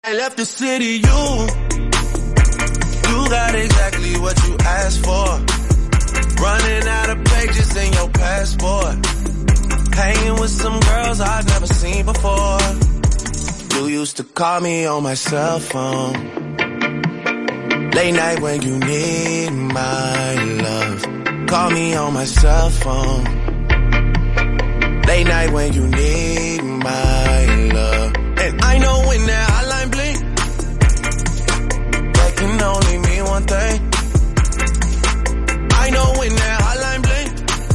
I left the city, you got exactly what you asked for. Running out of pages in your passport. Hanging with some girls I've never seen before. You used to call me on my cell phone. Late night when you need my love. Call me on my cell phone. Late night when you need my love. And I know when that hotline blink, that can only mean one thing. I know when that hotline blink,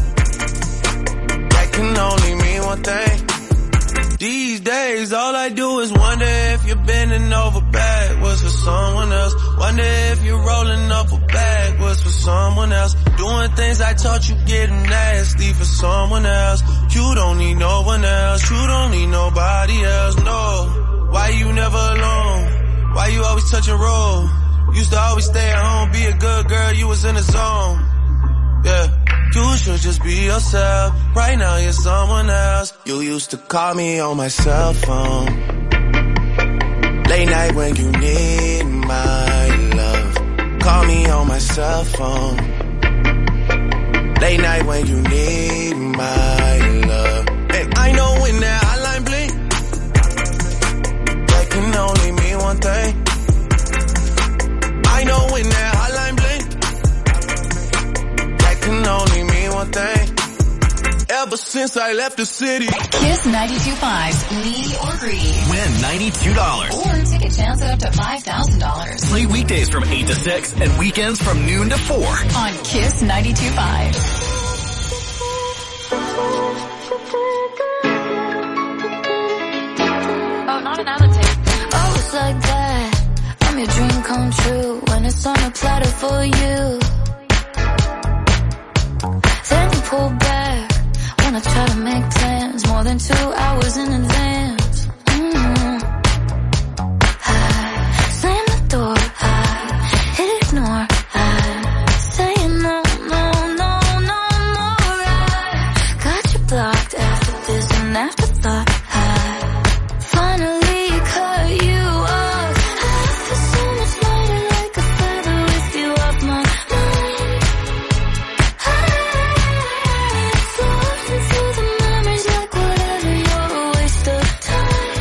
that can only mean one thing. These days, all I do is wonder if you're bending over backwards for someone else. Wonder if you're rolling up a backwards for someone else. Doing things I taught you getting nasty for someone else. You don't need no one else. You don't need nobody else, no. Why you never alone? Why you always touch and roll? Used to always stay at home, be a good girl, you was in the zone. Yeah. You should just be yourself. Right now you're someone else. You used to call me on my cell phone. Late night when you need my love. Call me on my cell phone. Late night when you need my love. And I know when that hotline blink, that can only mean one thing. I know when that hotline blink, that can only mean one thing. Ever since I left the city. Kiss 92.5's Need or Greed. Win $92. Or take a chance at up to $5,000. Play weekdays from 8 to 6 and weekends from noon to 4. On Kiss 92.5. Oh, not another tape. Oh, it's like that. I'm your dream come true when it's on a platter for you. Then you pull back. Wanna try to make plans more than 2 hours in advance. I slam the door, I hit ignore, I say no, no, no, no more. I got you blocked after this and afterthought. I finally cut you off. I feel so much lighter like a feather with you off my mind. Through the memories like whatever, you're a waste of time.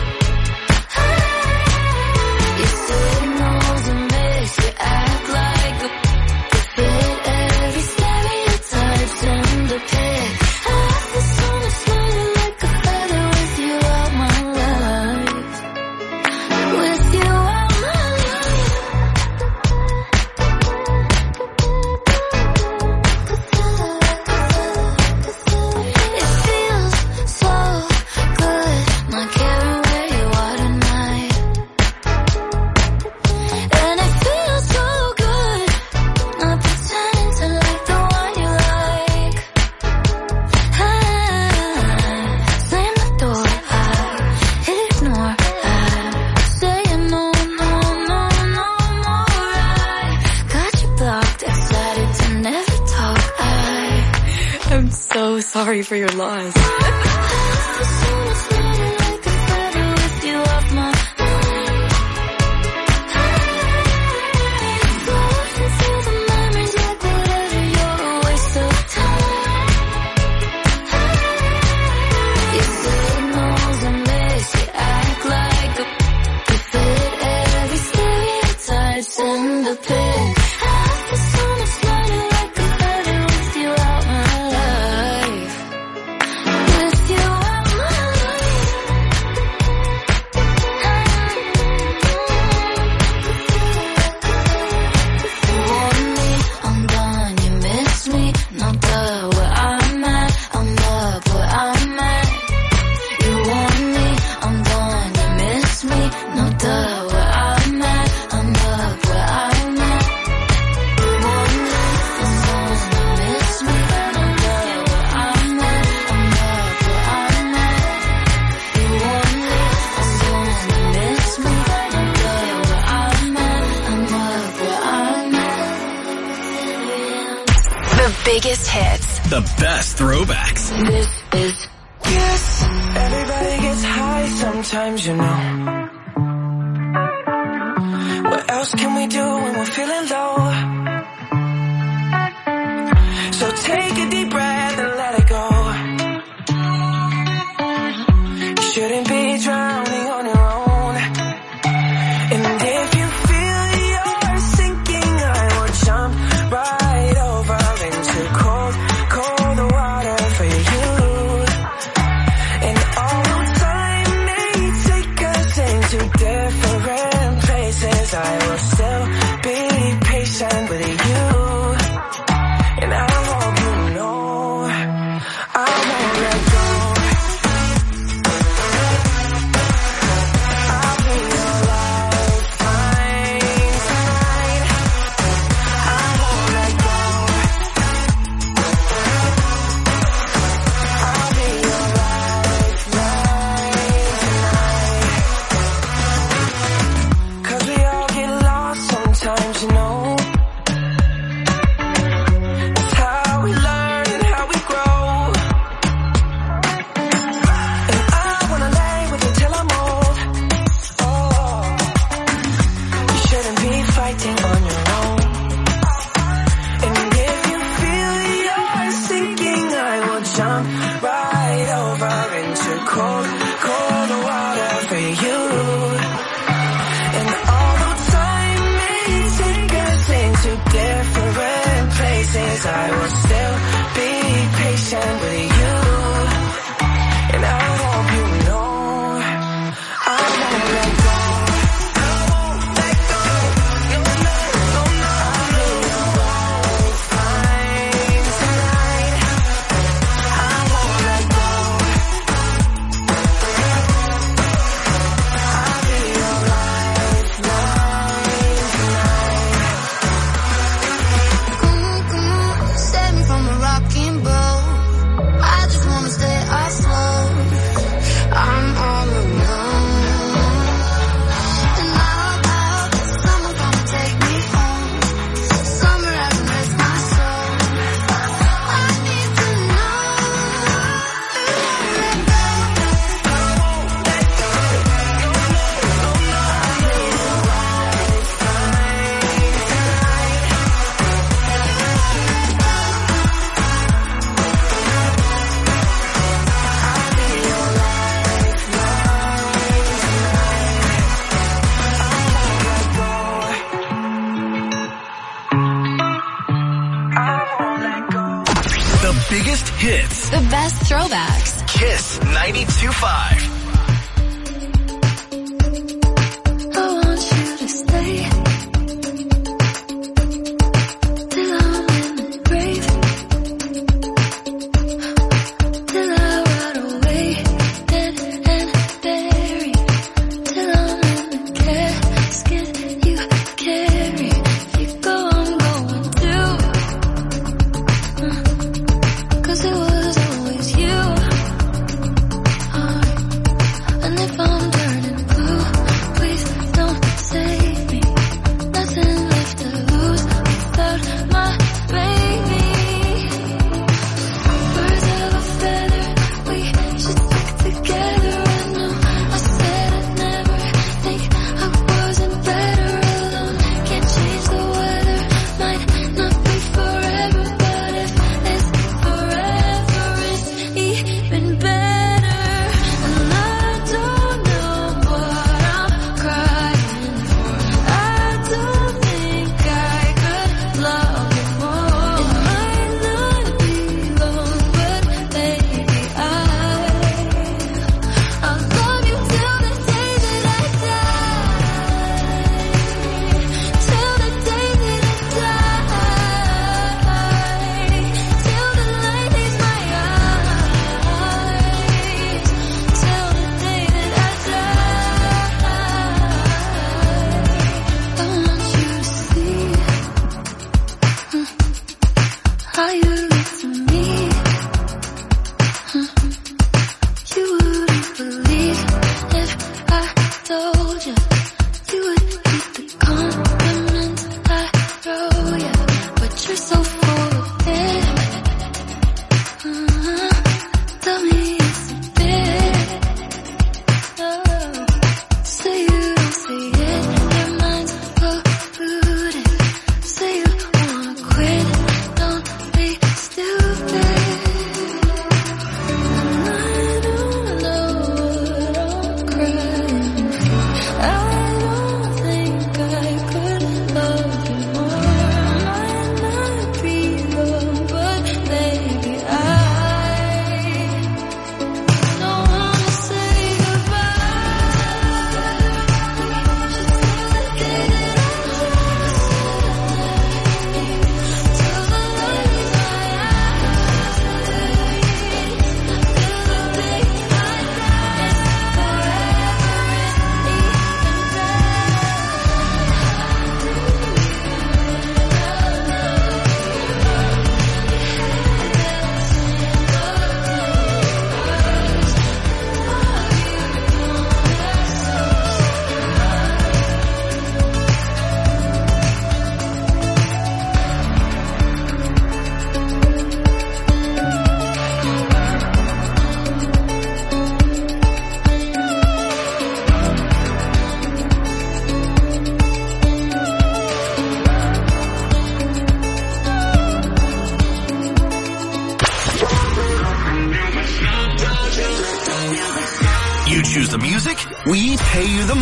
You say no's a miss, you act like a fit every stereotype's in the pic. I feel so much lighter like a feather with you out my life. With you out my life. It feels so good not caring where you are tonight. And it feels so good not pretending to like the one you like. I slam the door, I hit ignore, I say no, no, no, no more. I got you blocked, excited to never talk. I'm so sorry for your loss. I feel so much lighter like a feather with you off my mind. Floating through the memories like whatever, you're a waste of time. You say no's a miss, you act like a fit every stereotype's in the pic. I feel so much lighter like a feather with you out my life. With you out my life. You want me, I'm gone, you miss me. No duh, where I'm at, I'm up where I'm at. You want me, I'm gone, you miss me. No duh, where I'm at, I'm up where I'm at. You want me, I'm gone, you miss me. No duh, where I'm at, I'm up where I'm at. You want me, I'm gone, you miss me. No duh, where I'm at, I'm up where I'm at. The biggest hits. The best throwbacks. This is Yes, everybody gets high sometimes, you know. else can we do when we're feeling low? So take a deep breath and let it go. You shouldn't be drowning on your own. And if you feel you're sinking, I will jump right over into cold, cold water for you. And although time may take us into different places, I will still be patient with you. And I hope you know I won't let go. I'll be your lifeline tonight. I won't let go. I'll be your lifeline tonight. 'Cause we all get lost sometimes, you know. It's how we learn and how we grow. And I wanna lay with you till I'm old. Oh, you shouldn't be fighting on your own. And if you feel you're sinking, I will jump right over into cold, cold water for you. And although time may take us into different places, I will still be patient with you. And I hope you know I won't let go. I won't let go. No, no, no, no. I'll be your lifeline tonight. I won't let go. I'll be your lifeline tonight. Come on, save me from a rocking boat. I just wanna stay afloat. I'm all alone. And I hope that someone gonna take me home. Somewhere I can rest my soul. I need to know you won't let go. I won't let go. No, no, no, no. I'll be your lifeline tonight. I'll be your lifeline tonight. I won't let go. The biggest hits. The best throwbacks. Kiss 92.5. I want you to stay till I'm in the grave, till I rot away dead and buried, till I'm in the casket you carry. If you go, I'm going too. 'Cause it was always you.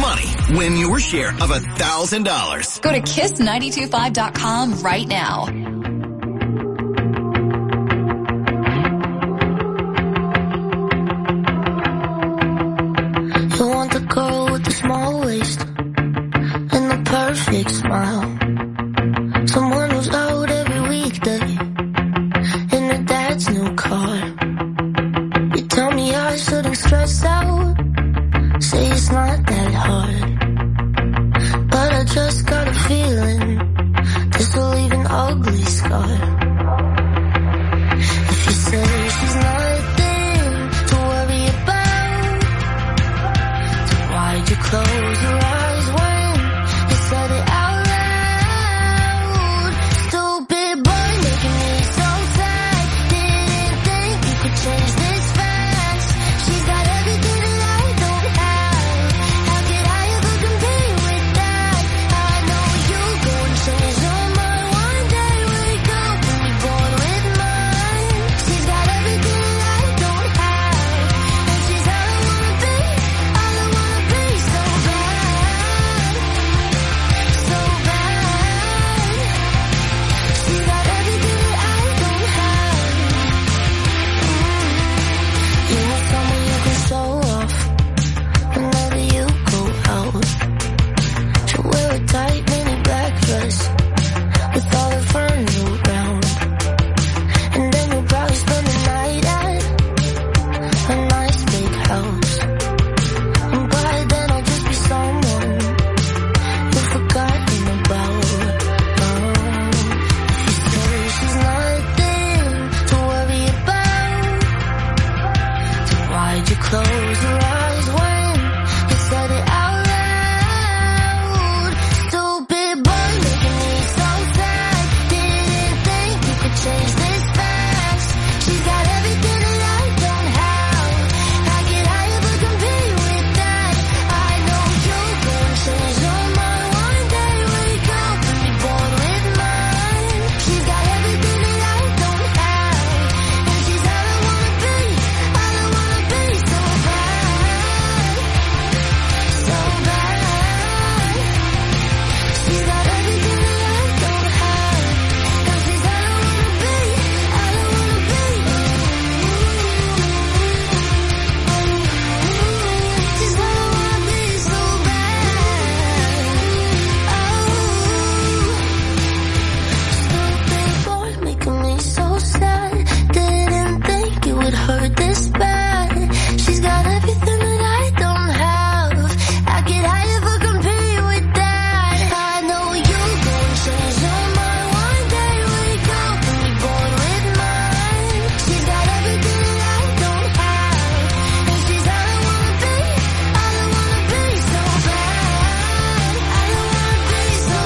money. Win your share of $1,000. Go to kiss925.com right now. You want the girl with the small waist and the perfect smile. Someone who's out every weekday in her dad's new car. You tell me I shouldn't stress out, say it's not that hard. But I just got a feeling this will leave an ugly scar. If you say she's nothing to worry about, then why'd you close your eyes when you said it out loud? Stupid boy making me so sad. Didn't think you could change this fast. She's got everything that I don't have. How could I ever compete with that? I know you gon' change your mind one day. Wake up and be born with mine. She's got everything that I don't have, and she's all I wanna be, all I wanna be. So bad, so bad. She's got everything that I don't have. You want someone you can show off whenever you go out. She'll wear a tight mini black dress with all her friends around, and then you'll probably spend the night at a nice big house. And by then I'll just be someone you've forgotten about. If you say she's nothing to worry about, then why'd you close your eyes when you said it out loud? Stupid boy making me so sad. Didn't think you could change this fast. She's got everything that I don't have. How could I ever compete with that? I know you gon' change your mind one day. Wake up and be born with mine. She's got everything that I don't have, and she's all I wanna be, all I wanna be. So bad, so bad. She's got everything that I don't have, and she's all I wanna be, all I wanna be. She's all I wanna be, so bad. Stupid boy making me so sad. Didn't think it would hurt this bad. She's got everything that I don't have. How could I ever compete with that? I know you gon' change your mind one day. Wake up and be born with mine. She's got everything that I don't have, and she's all I wanna be, all I wanna be. So bad, I don't wanna be so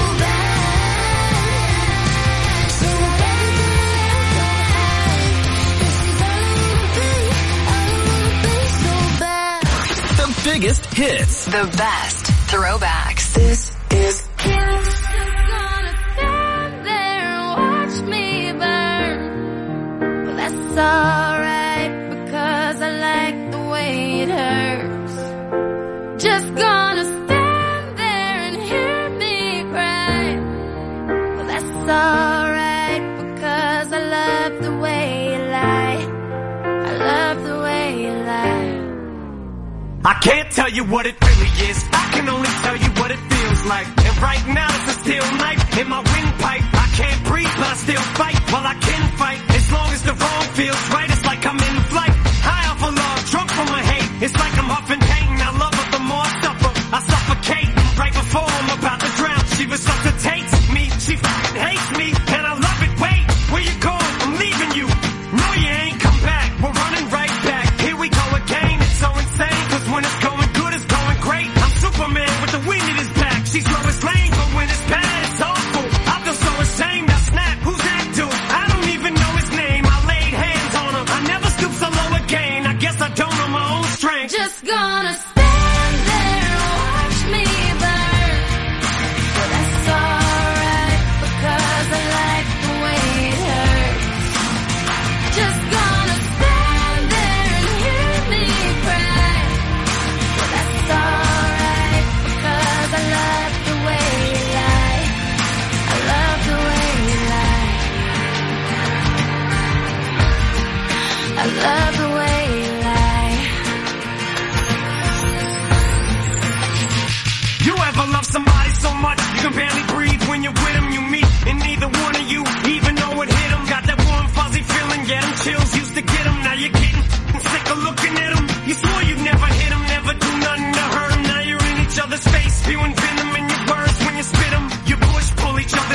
bad. She's got everything that I don't have, and she's all I wanna be, all I wanna be. So bad. The biggest hits. The best throwbacks. This is Just gonna stand there and watch me burn. Well, that's alright because I like the way it hurts. Just gonna stand there and hear me cry. Well, that's alright because I love the way you lie. I love the way you lie. I can't tell you what it really is. I can only tell you what it feels like. And right now it's a steel knife in my windpipe. I can't breathe, but I still fight. Well, I can fight as long as the wrong feels right. It's like I'm in flight, high off of love, drunk from my hate. It's like I'm huffing pain. I love her, the more I suffer, I suffocate. Right before I'm about to drown, she resuscitates me. She fucking hates me, and I love it. Wait, where you going? I'm leaving you. No, you ain't come back. We're running right back. Here we go again. It's so insane, 'cause when it's going good, it's going great. I'm Superman with the wind in his back. She's Lois Lane, but when it's bad, it's awful. I feel so ashamed. I snap. Who's that dude? I don't even know his name. I laid hands on him. I never stoop so low again. I guess I don't know my own strength. Just gonna stand there and watch me burn. Well, that's alright because I like the way it hurts. Just gonna stand there and hear me cry. Well, that's alright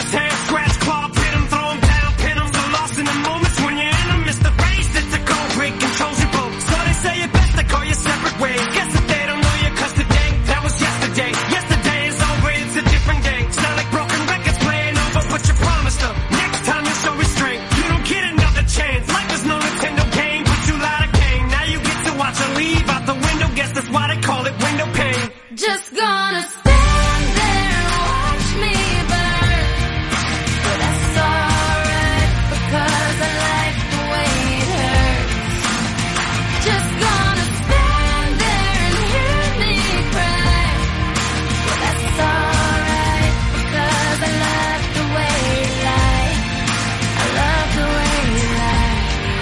his hand, scratch, claw, pin him, throw him down, pin him. So lost in the moments when you're in them, it's the race that's a goal break controls your boat. So they say it best to call you separate ways. Guess that they don't know you 'cause today, that was yesterday. Yesterday is over, it's a different day. Sound like broken records playing over, but you promised them. Next time you show restraint, you don't get another chance. Life is no Nintendo game, but you lied again. Now you get to watch her leave out the window, guess that's why they call it window pane. Just gonna stand there and watch me burn. But that's alright, because I like the way it hurts. Just gonna stand there and hear me cry. But that's alright, because I love the way you lie. I love the way you lie.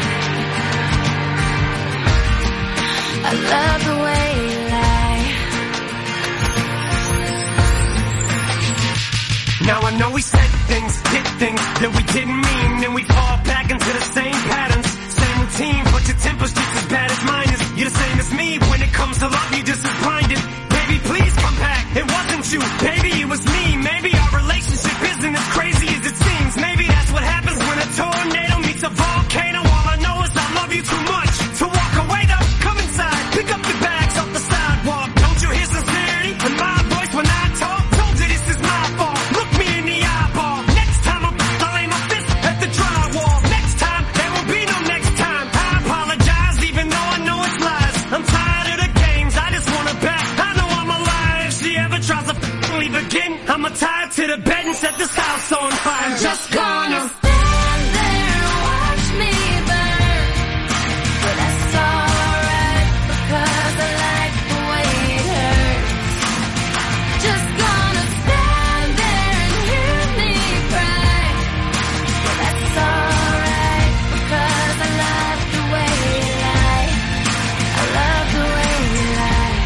I love the way you lie. Now I know we said things, did things that we didn't mean, and we fall back into the same patterns, same routine, but your temper's just as bad as mine is. You're the same as me, when it comes to love, you're just as blinded. Baby, please come back, it wasn't you, baby, it was me. Maybe our relationship isn't as crazy as it seems. Maybe that's what happens when a tornado meets a volcano. All I know is I love you too much to walk away though. Come inside, pick up your bags off the sidewalk. Don't you hear sincerity in my voice when I talk? Told you this is my fault. Look me in the eyeball. Next time I'll aim my fist at the drywall. Next time, there won't be no next time. I apologize even though I know it's lies. I'm tired of the games, I just want her back. I know I'm alive. If she ever tries to leave again, I'ma tie her to the bed and set this house on fire. I'm just gonna stand there and watch me burn. But that's alright, because I like the way it hurts. Just gonna stand there and hear me cry. But that's alright, because I love the way you lie. I love the way you lie.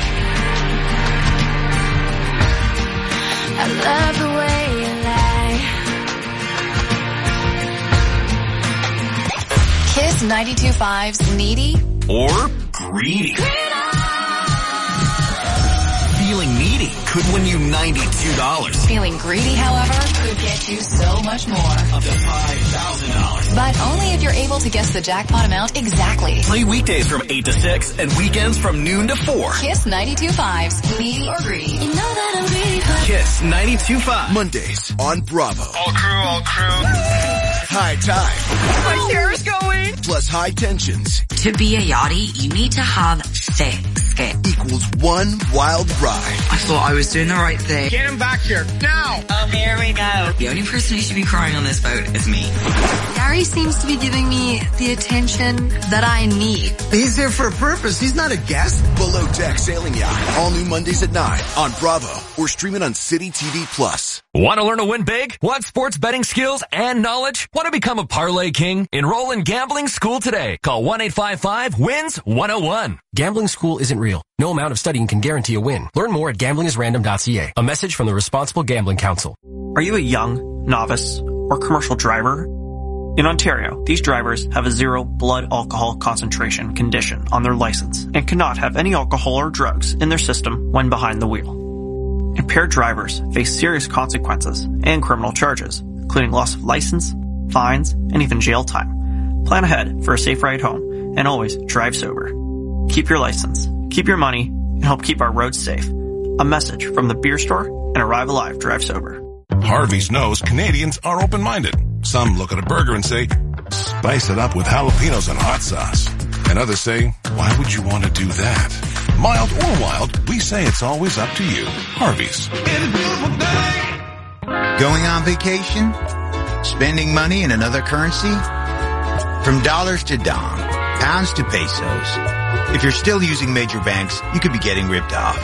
I love the way you lie. Kiss 92.5's Needy Or greedy. Feeling needy could win you $92. Feeling greedy, however, could get you so much more. Up to $5,000. But only if you're able to guess the jackpot amount exactly. Play weekdays from 8 to 6 and weekends from noon to 4. Kiss 92.5's Needy or Greedy. You know that I'm really hurt. Kiss 92.5. Mondays on Bravo. All crew. High time My hair's going. plus high tensions To be a yachty, you need to have thick skin. equals one wild ride. I thought I was doing the right thing. get him back here now. Oh, here we go. The only person who should be crying on this boat is me. Gary seems to be giving me the attention that I need. He's here for a purpose. He's not a guest. Below Deck Sailing Yacht. All new Mondays at 9 on Bravo or streaming on City TV Plus. Want to learn to win big? Want sports betting skills and knowledge? Want to become a parlay king? Enroll in Gambling School today. Call 1-855-WINS-101. Gambling School isn't real. No amount of studying can guarantee a win. Learn more at gamblingisrandom.ca. A message from the Responsible Gambling Council. Are you a young, novice, or commercial driver? In Ontario, these drivers have a 0 blood alcohol concentration condition on their license and cannot have any alcohol or drugs in their system when behind the wheel. Impaired drivers face serious consequences and criminal charges, including loss of license, fines, and even jail time. Plan ahead for a safe ride home and always drive sober. Keep your license, keep your money, and help keep our roads safe. A message from the beer store and Arrive Alive Drive Sober. Harvey's knows Canadians are open-minded. Some look at a burger and say, spice it up with jalapenos and hot sauce. And others say, why would you want to do that? Mild or wild, we say it's always up to you. Harvey's. Going on vacation? Spending money in another currency? From dollars to dong, pounds to pesos. If you're still using major banks, you could be getting ripped off.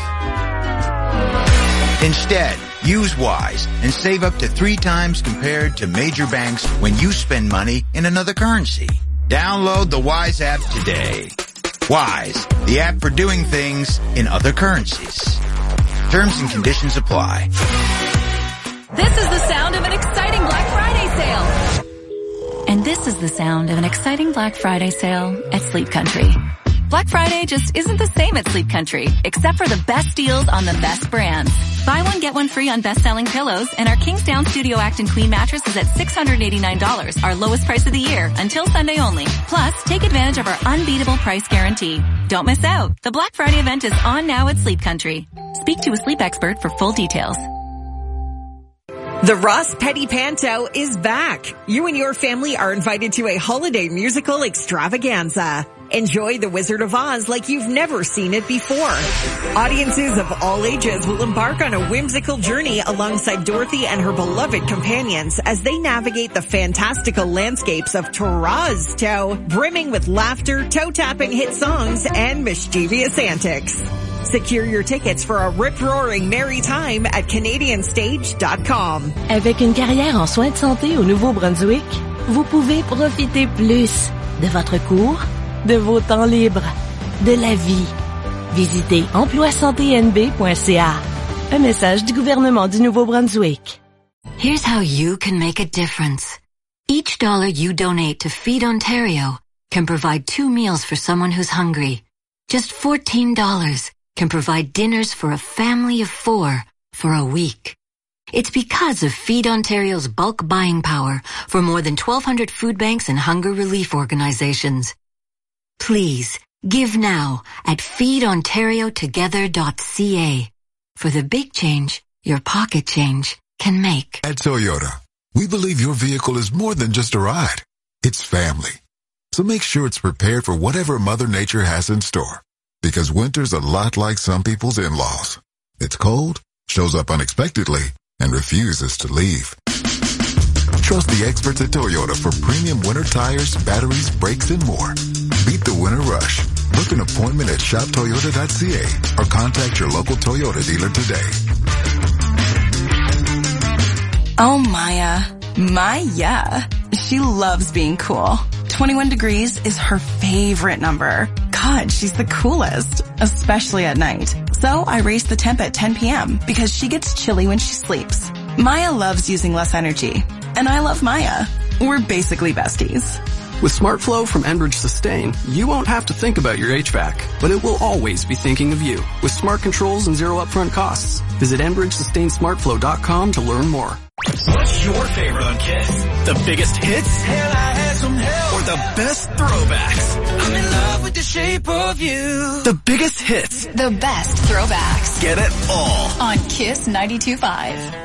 Instead, use Wise and save up to 3 times compared to major banks when you spend money in another currency. Download the Wise app today. Wise, the app for doing things in other currencies. Terms and conditions apply. This is the sound of an exciting Black Friday sale. And this is the sound of an exciting Black Friday sale at Sleep Country. Black Friday just isn't the same at Sleep Country, except for the best deals on the best brands. Buy one, get one free on best-selling pillows, and our Kingsdown Studio Acton Queen mattress is at $689, our lowest price of the year, until Sunday only. Plus, take advantage of our unbeatable price guarantee. Don't miss out. The Black Friday event is on now at Sleep Country. Speak to a sleep expert for full details. The Ross Petty Panto is back. You and your family are invited to a holiday musical extravaganza. Enjoy The Wizard of Oz like you've never seen it before. Audiences of all ages will embark on a whimsical journey alongside Dorothy and her beloved companions as they navigate the fantastical landscapes of Toronto, brimming with laughter, toe-tapping hit songs, and mischievous antics. Secure your tickets for a rip-roaring merry time at CanadianStage.com. Avec une carrière en soins de santé au Nouveau-Brunswick, vous pouvez profiter plus de votre cours, de vos temps libres, de la vie. Visitez emploisanténb.ca. Un message du gouvernement du Nouveau-Brunswick. Here's how you can make a difference. Each dollar you donate to Feed Ontario can provide 2 meals for someone who's hungry. Just $14 can provide dinners for a family of 4 for a week. It's because of Feed Ontario's bulk buying power for more than 1,200 food banks and hunger relief organizations. Please, give now at feedontariotogether.ca for the big change your pocket change can make. At Toyota, we believe your vehicle is more than just a ride. It's family. So make sure it's prepared for whatever Mother Nature has in store. Because winter's a lot like some people's in-laws. It's cold, shows up unexpectedly, and refuses to leave. Trust the experts at Toyota for premium winter tires, batteries, brakes, and more. Beat the winter rush. Book an appointment at shoptoyota.ca or contact your local Toyota dealer today. Oh, Maya. Maya. She loves being cool. 21 degrees is her favorite number. God, she's the coolest, especially at night. So I raise the temp at 10 p.m. because she gets chilly when she sleeps. Maya loves using less energy, and I love Maya. We're basically besties. With SmartFlow from Enbridge Sustain, you won't have to think about your HVAC, but it will always be thinking of you. With smart controls and zero upfront costs. Visit EnbridgeSustainSmartFlow.com to learn more. What's your favorite on Kiss? The biggest hits? Hell, I had some help. Or the best throwbacks? I'm in love with the shape of you. The biggest hits? The best throwbacks. Get it all. On Kiss 92.5.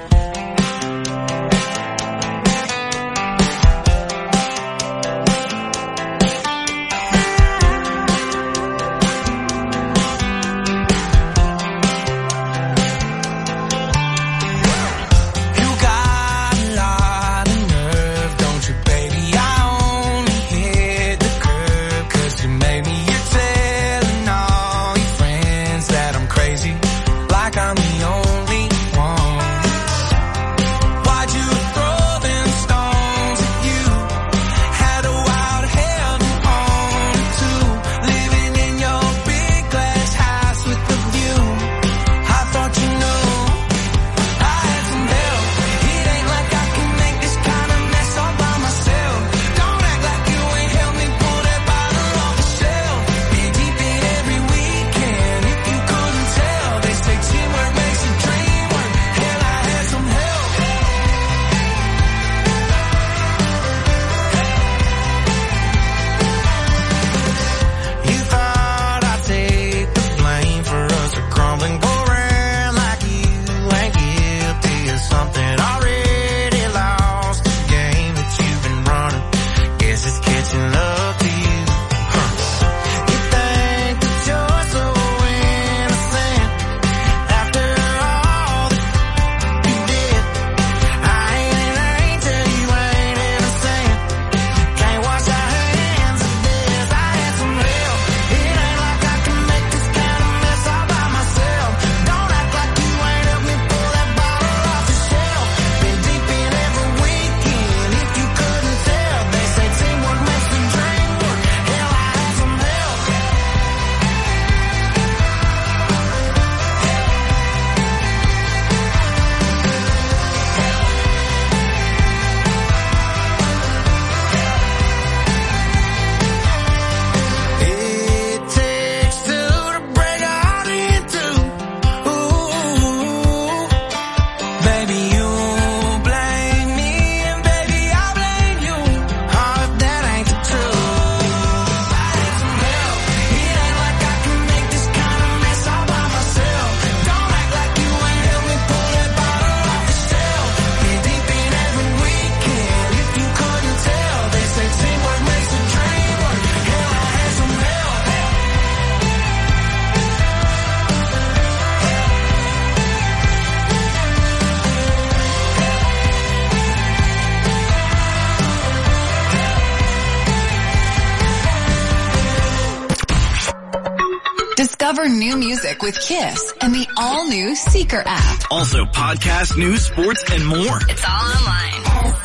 Discover new music with Kiss and the all-new Seeker app. Also podcast, news, sports, and more. It's all online.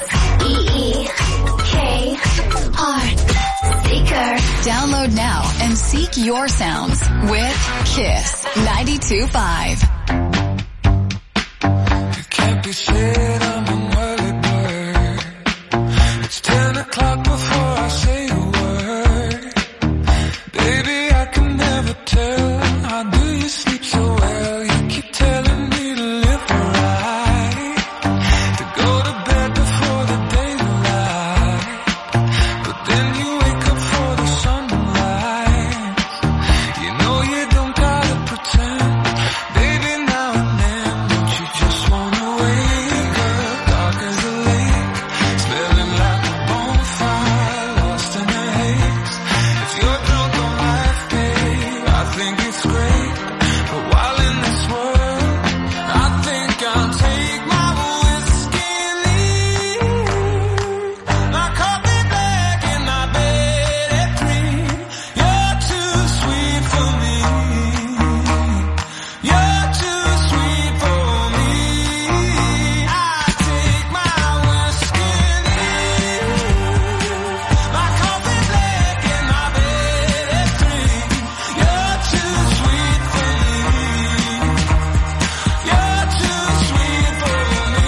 S-E-E-K-R. Seeker. Download now and seek your sounds with Kiss 92.5. It can't be said I'm an early bird. It's 10 o'clock before I say a word. Baby, I can never tell. How do you sleep so well? You keep telling me to live right, to go to bed before the daylight. But then you wake up for the sunrise. You know you don't gotta pretend. Baby, now and then, don't you just wanna wake up dark as a lake, smelling like a bonfire, lost in a haze. If you're drunk on life, babe, I think it's great. But while in this world, I think I'll take my whiskey and leave. My coffee black and my bed at 3. You're too sweet for me. You're too sweet for me. I take my whiskey and leave. My coffee black and my bed at 3. You're too sweet for me. You're too sweet for me.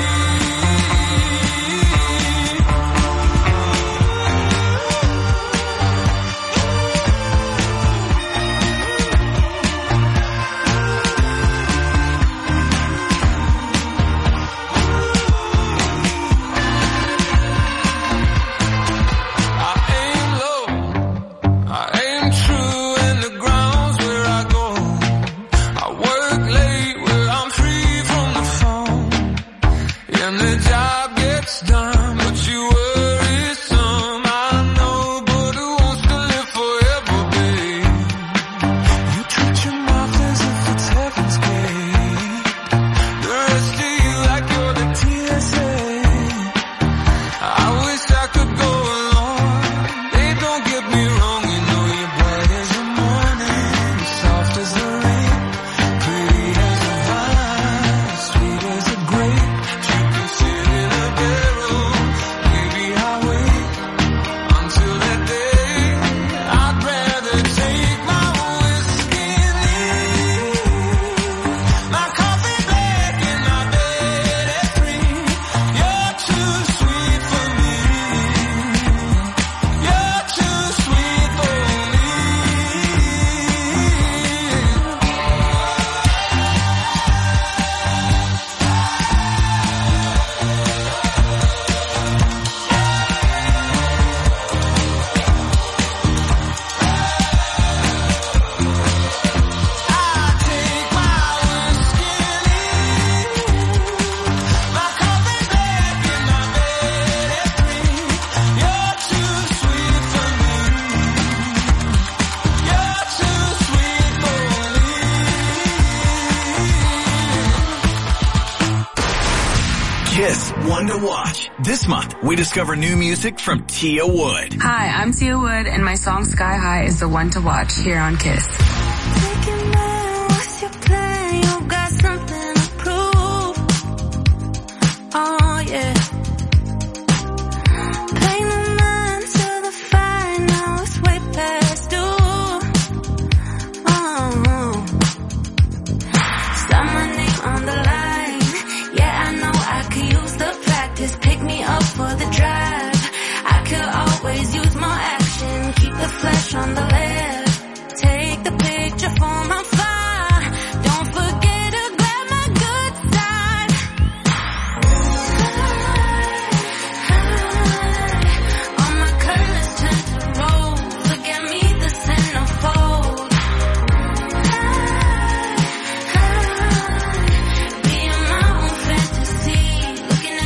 I aim low, I aim true in the grounds where I go. I work late where I'm free from the phone, and the job gets done, but you worry some. I know, but who wants to live forever, babe? You treat your mouth as if it's heaven's gate. The rest of you like you're the TSA. I wish I could go along. Babe, don't get me wrong, you know you're bright as the morning, soft as the rain, pretty as a vine, sweet as a grape. You can sit in a barrel, maybe I'll wait until that day. I'd rather take my whiskey and leave. My coffee black and my bed at 3. You're too sweet for me. You're too sweet for me. Kiss One to Watch. This month, we discover new music from Tia Wood. Hi, I'm Tia Wood, and my song Sky High is the one to watch here on Kiss. What's your plan? You got something to prove. Oh yeah. Pay no mind to the fight. Now it's way past due. Oh. Sign my name on the line. Yeah, I know I could use the practice. Pick me up for the drive. I could always use more action. Keep the flesh on the left. Take the picture for my file. Don't forget to grab my good side. All my colors turn to rose. Look at me, the centerfold. Being my own fantasy. Looking at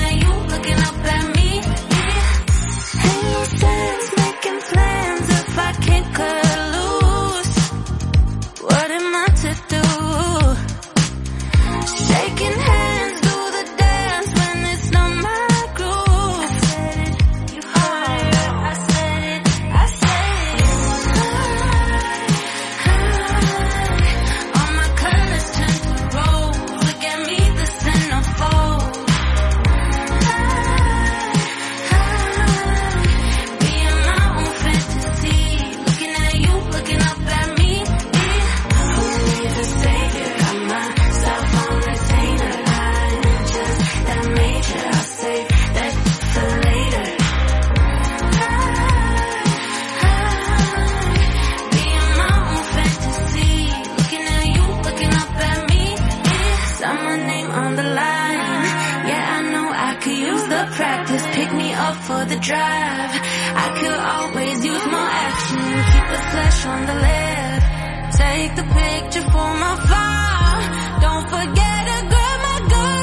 Yeah, I know I could use the practice. Pick me up for the drive. I could always use more action. Keep the flesh on the left. Take the picture for my file. Don't forget to grab my good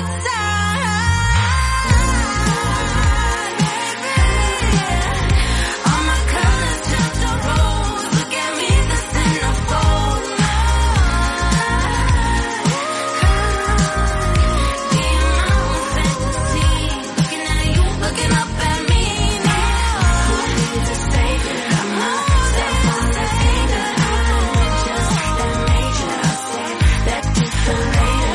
side. All my colors turn to rose. Look at me, the centerfold. Being my own fantasy. Looking at you, looking up at me now. Who needs a savior? I'm not that far that anger. Just that major. I'll say that to for later.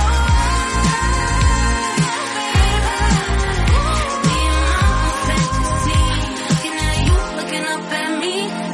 Being my own fantasy. Looking at you, looking up at me.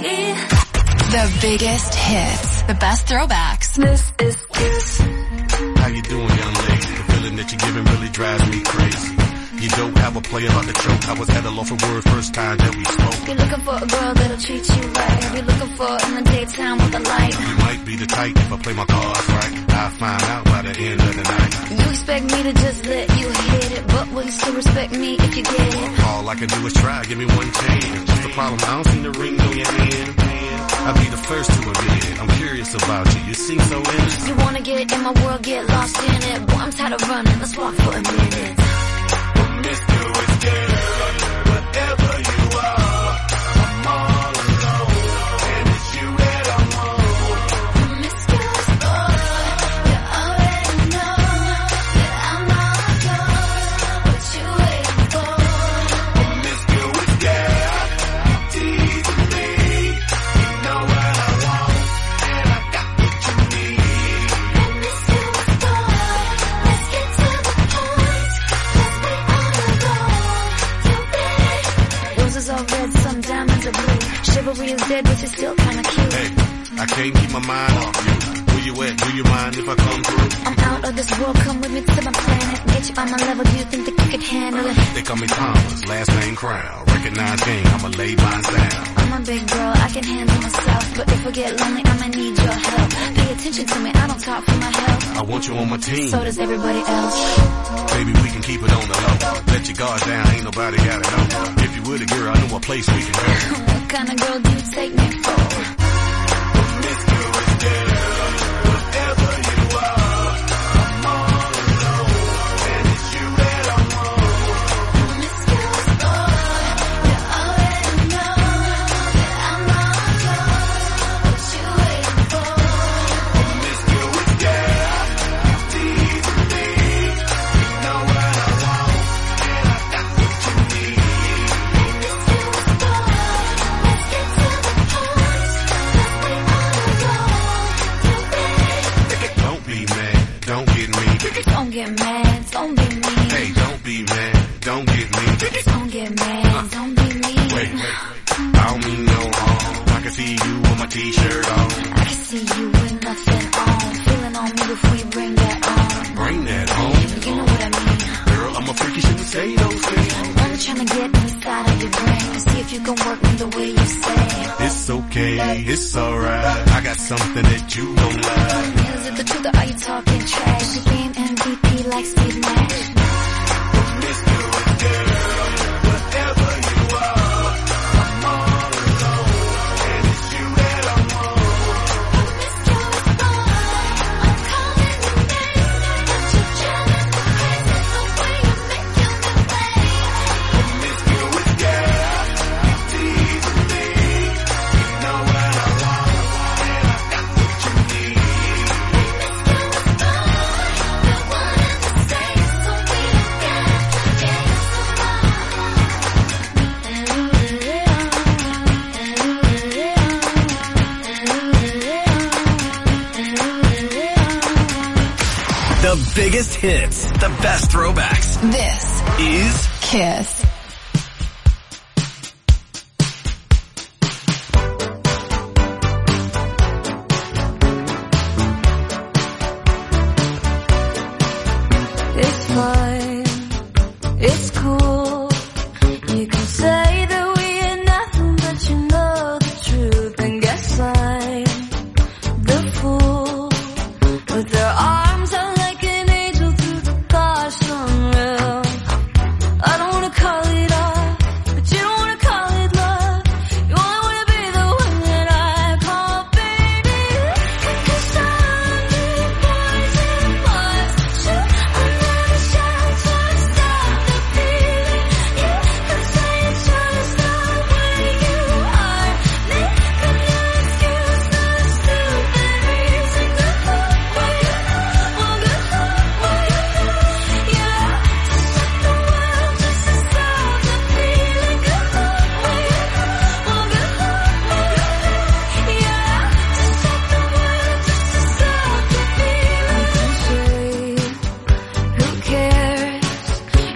The biggest hits. The best throwbacks. This is Kiss. How you doing, young lady? The feeling that you're giving really drives me crazy. You don't have a play about the choke. I was at a loss for words first time that we spoke. You're looking for a girl that'll treat you right. You're looking for in the daytime with the light. You might be the type if I play my cards right. I'll find out by the end of the night. You expect me to just let you hit it, but will you still respect me if you get it? All I can do is try, give me one chance. Just the problem, I don't see the ring on your hand. I'll be the first to admit I'm curious about you, you seem so innocent. You wanna get in my world, get lost in it. Boy, I'm tired of running, let's walk for a minute. Promiscuous girl, whatever you are, I'm all alone, and it's you that I want. Promiscuous boy, you already know that I'm all yours. What you waiting for? Promiscuous girl, teasing me. You know what I want, and I got what you need. Promiscuous boy, let's get to the point. Let's be on the go. You ready? Roses are red, some diamonds are blue. Chivalry is dead, but you're still kinda cute. Hey, I can't keep my mind off you. Where you at? Do you mind if I come through? I'm out of this world, come with me to my planet. Get you on my level, do you think that you could handle it? They call me Thomas, last name Crown. Recognize game, I'ma lay mine down. I'm a big girl, I can handle myself. But if I get lonely, I'ma need your help. Pay attention to me, I don't talk for my health. I want you on my team. So does everybody else. Baby, we can keep it on the low. Let your guard down, ain't nobody gotta know. If you were the girl, I know a place we can go. What kind of girl do you take me for? Promiscuous girl, whatever you are, I'm all alone, and it's you that I want. Promiscuous boy, you already know that I'm all yours. What you waiting for? Promiscuous girl, teasing me. You know what I want, and I got what you need. Promiscuous boy, let's get to the point. Let's be on the go. You ready? Don't be mad, don't get me. Don't get mad, don't be mean. Hey, don't be mad, don't get me. Don't get mad, don't be mean. Wait, I don't mean no harm. I can see you with my t-shirt on. I can see you with nothing on. Feeling on me before you bring that on. Bring that home. You know what I mean. Girl, I'm a freak, you shouldn't say those things. I'm trying to get inside of your brain and see if you can work me the way you say. It's okay, it's alright. I got something that you don't like. Is it the truth or are you talking trash? The game MVP like Steve Nash. Promiscuous girl, whatever you are, I'm all alone, and it's you that I want. Promiscuous boy, I'm calling your name, but you're driving me crazy the way you're making me wait. Promiscuous girl, you teasing me. You know what I want, and I got what you need. Promiscuous boy, the one and the same, so we don't gotta get The biggest hits, the best throwbacks. This Is Kiss. It's fine, it's cool. You can say that we ain't nothing, but you know the truth. And guess I'm the fool with their arms out like an angel through the car sunroof.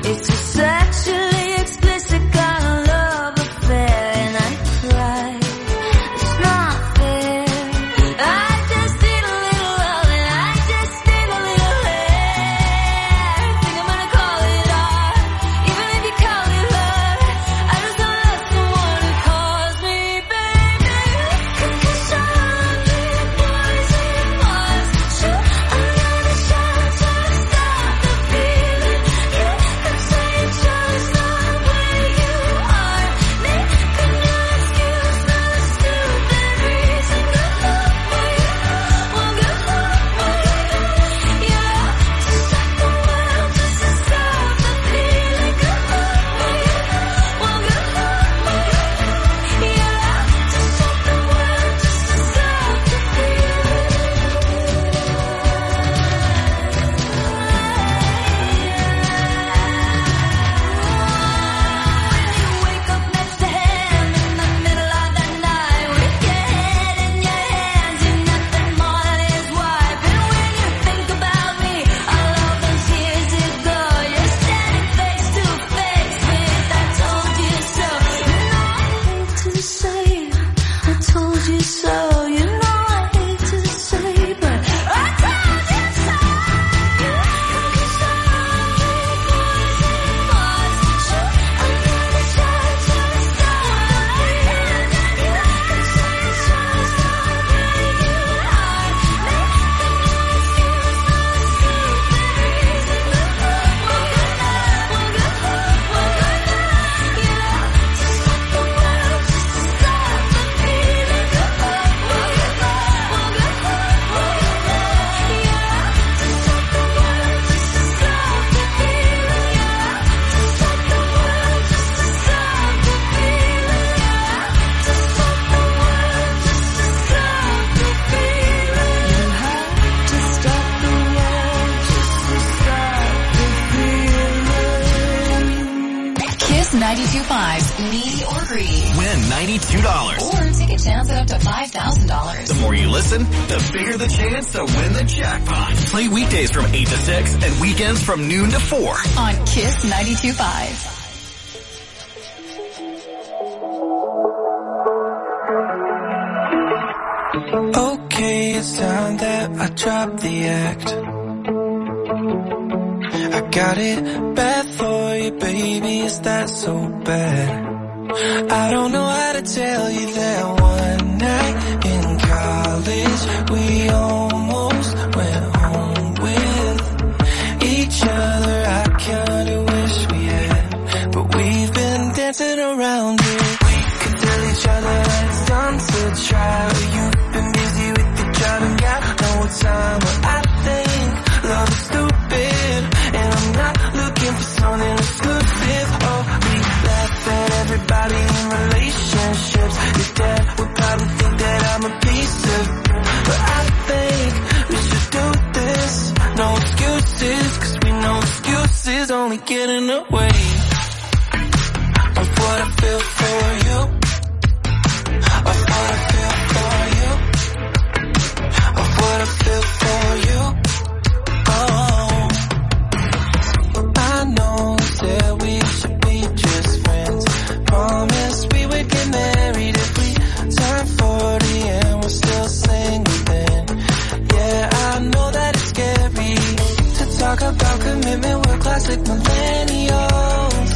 It's a sexually explicit kind of love affair, and I cry. It's not fair. I just need a little love, and I just need a little hair. Think I'm gonna call it art, even if you call it love. I just don't love someone who calls me baby. Cause I love you, boys and boys. Sure, I'm gonna try to stop the feeling. Yeah, I'm saying just not where you are. Make a new excuse, not a stupid reason. Good luck for you, well good luck for you. Yeah, to stop the world, just to stop the feeling. Good luck for you, well good luck for you. Yeah, to stop the world, just to stop the feeling. Wake up next to him in the middle of the night with your head in your hands, you're nothing more than his wife. And when you think about me, all of those years ago, you're standing face to face with I told you so. You know I hate to say I told you so. You know I hate to say, but I told you so. Cause I love you, boys and boys. Sure, I'm gonna try to stop the feeling. Yeah, cause I just not where you are. Make a new excuse, not a stupid reason. Good luck, well good luck, well good luck, well good luck. Yeah, to stop the world, just to stop the feeling. Good luck, well good luck, well good luck, well good luck. Yeah, to stop the world, just to stop the feeling. Yeah, to stop the world, just to stop the feeling. Yeah, to stop the world, just to stop the feeling. You have to stop the world just to stop the feeling. Kiss 92.5's Need or Greed. Win $92. Or take a chance at up to $5,000. The more you listen, the bigger the chance to win the jackpot. Play weekdays from 8 to 6 and weekends from noon to 4. On Kiss 92.5. Okay, it's time that I drop the act. I got it bad for you, baby, is that so bad? I don't know how to tell you that one night in college we almost went home with each other. I kinda wish we had, but we've been dancing around it. We could tell each other that it's time to try. You've been busy with the job and got no time. But I think love is stupid, and I'm not looking for something exclusive. Oh, we laugh at everybody in relationships. Your dad would probably think that I'm a piece of, but I think we should do this. No excuses, cause we know excuses only get in the way of what I feel for you. Of what I feel for you. Of what I feel for you. Oh, I know that we should be just friends. Promise we would get married if we turn 40 and we're still single then. Yeah, I know that it's scary to talk about commitment. We're classic millennials,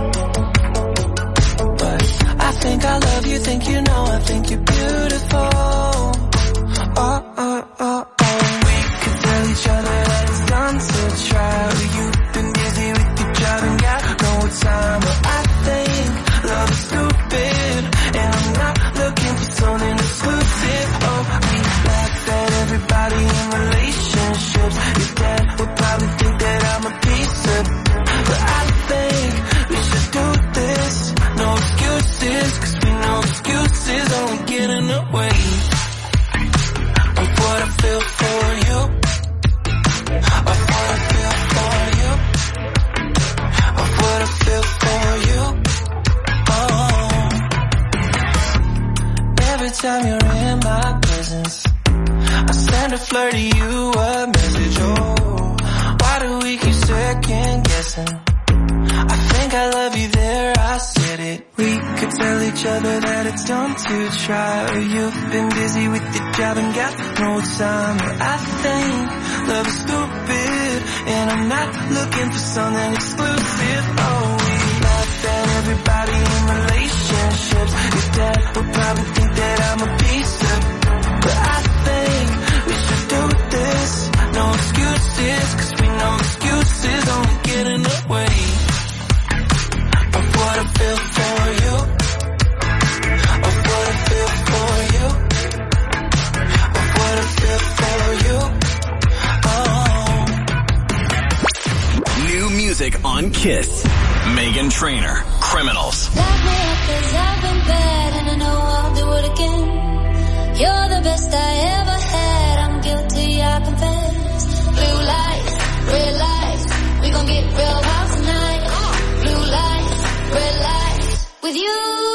but I think I love you, think you know, I think you're beautiful. Oh, oh, oh, oh. We could tell each other that it's time to try. You've been busy with your job and got no time. But I think love is stupid, and I'm not looking for something exclusive. Oh, we laugh at everybody in relationships. Your dad would probably think that I'm a piece of, but I think we should do this. No excuses, cause we know excuses only get in the way of what I feel for you. Of what I feel for you. Of what I feel for you. Oh, every time you're in my presence, I send a flirt to you a message. Oh, why do we keep second guessing? think I love you there, I said it. We could tell each other that it's dumb to try. Or you've been busy with your job and got no time. But I think love is stupid, and I'm not looking for something exclusive. Oh, we laugh at everybody in relationships. Your dad would probably think that I'm a piece of, but I think we should do this. No excuses, cause we know excuses only get in the way of what I feel for you, of what I feel for you, of what I feel for you. Oh. New music on Kiss. Meghan Trainor, Criminals. Lock me up 'cause I've been bad and I know I'll do it again. You're the best I ever had, I'm guilty, I confess. Blue lights, red lights, we gon' get real wild tonight. Blue lights, red lights, with you.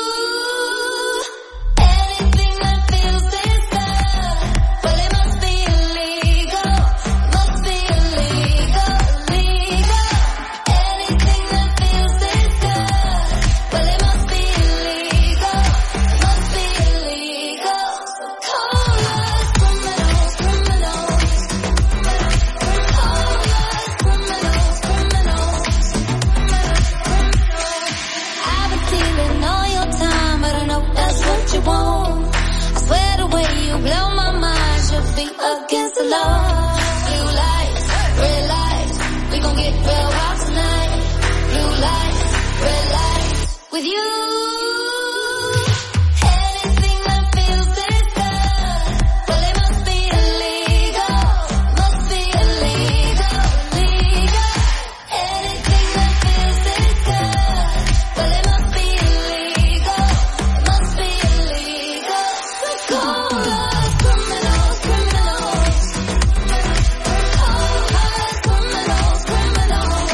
Anything that feels this good, well it must be illegal, must be illegal, illegal. Anything that feels this good, well it must be illegal, must be illegal. Call us criminals, criminals. I've been stealing all your time, but I know that's what you want. I swear the way you blow my mind should be against the law. Blue lights, red lights, we gon' get real wild tonight. Blue lights, red lights, with you. Anything that feels this good, well it must be illegal, must be illegal, illegal. Anything that feels this good, well it must be illegal, must be illegal. Call us criminals, criminals. Call us criminals, criminals.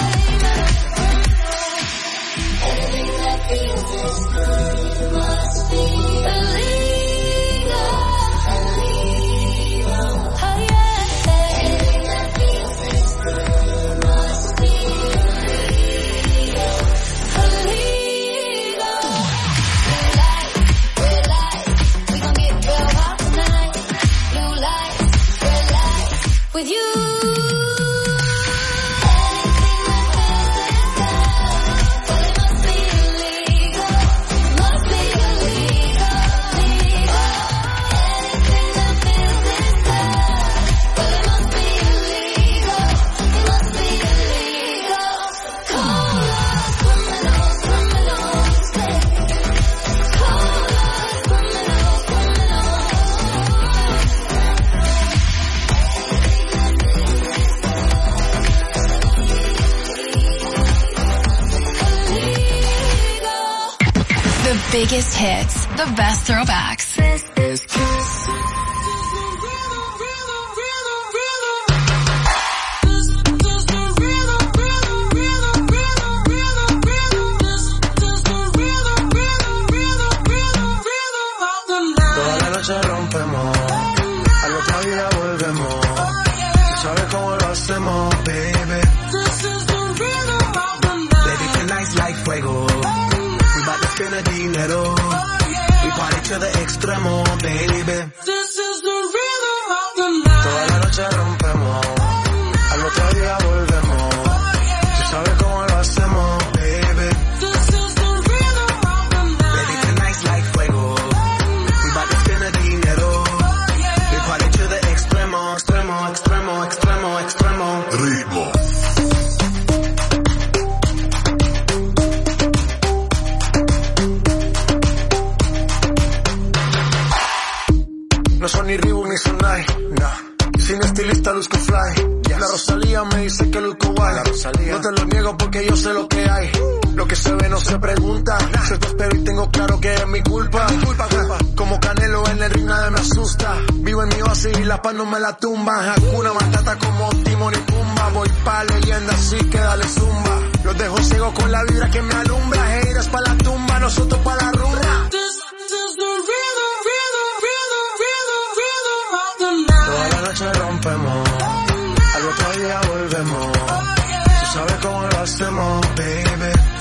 Anything that feels this good must be illegal, illegal. Oh yeah. Anything that feels this good must be illegal, illegal. Blue lights, red lights, we gon' get real wild tonight. Blue lights, red lights, with you. Anything that feels this good, well it must be illegal, must be illegal, illegal. Anything that feels this good, well it must be illegal, it must be illegal. Call us criminals, criminals. Call us criminals, criminals. The biggest hits, the best throwbacks. This is Kiss. Toda la noche rompemos, al otro día volvemos. Tú sabes cómo lo hacemos, baby. Baby, tonight's like fuego. We bout to spend the dinero. We party to the extremo, baby. Toda la noche rompemos, al otro día volvemos. Tú sabes cómo lo hacemos, baby. Baby, tonight's like fuego. We bout to spend the dinero. We party to the extremo, extremo, extremo, extremo, extremo. Ritmo. No son ni Reebok ni Sonai, no. Sin estilista luzco fly. La Rosalía me dice que luzco guay. No te lo niego porque yo sé lo que hay. Lo que se ve no se pregunta. Se te espero y tengo claro que es mi culpa. Como Canelo en el ring nadie me asusta. Vivo en mi oasis y la paz no me la tumba. Hakuna Matata como Timon y Pumba. Voy pa' leyenda así que dale zumba. Los dejo ciego con la vibra que me alumbra. Haters pa' la tumba, nosotros pa' la rumba. Toda la noche rompemos, al otro día volvemos. Tú sabes cómo lo hacemos, baby.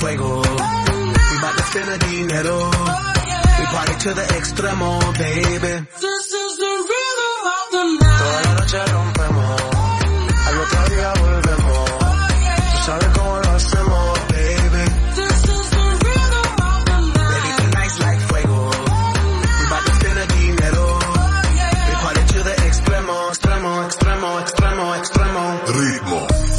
fuego. We bout to spend a dinero. We party to the extremo, baby. This is the rhythm of the night. Toda la noche rompemos, al otro día volvemos. Tú sabes cómo lo hacemos, baby. This is the rhythm of the night. Baby, tonight's like fuego. We bout to spend a dinero. We party to the extremo, extremo, extremo, extremo, extremo. Ritmo.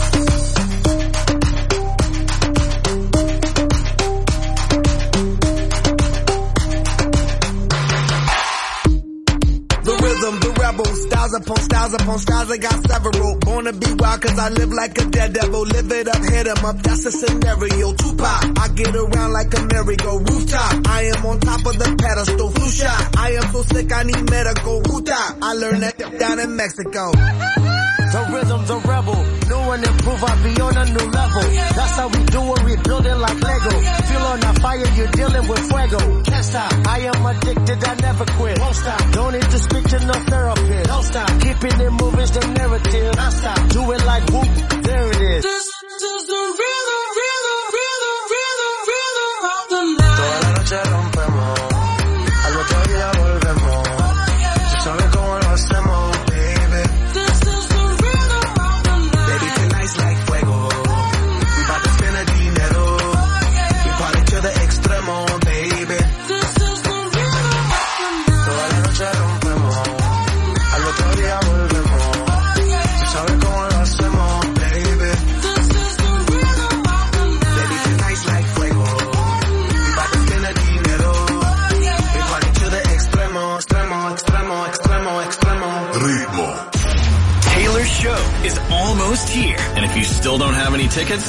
The rebel, styles upon styles upon styles, I got several. Born to be wild cause I live like a daredevil. Live it up, hit 'em up, that's a scenario. Tupac, I get around like a merry-go rooftop. I am on top of the pedestal, flu shot. I am so sick I need medical. Ruta, I learned that down in Mexico. The rhythm's a rebel, new and improve, I'll be on a new level. That's how we do it, we build it like Lego. Feel on a fire, you're dealing with fuego. Can't stop, I am addicted, I never quit. Won't stop, don't need to speak to no therapist. Don't stop, keeping it moving's the narrative. Don't stop, do it like whoop, there it is. This is the rhythm, rhythm, rhythm, rhythm, rhythm of the night. Toda la noche rompemos, al otro día volvemos. Tú sabes cómo lo hacemos, baby. This is the rhythm of the night. Baby, tonight's like fuego. We bout to spend a dinero. We party to the extremo, baby. This is the rhythm of the night. Toda la noche rompemos, al otro día volvemos. Tú sabes cómo lo hacemos, baby. This is the rhythm of the night. Baby, tonight's like fuego. We bout to spend a dinero. We party to the extremo, extremo, extremo, extremo, extremo. Ritmo. Taylor's show is almost here. And if you still don't have any tickets,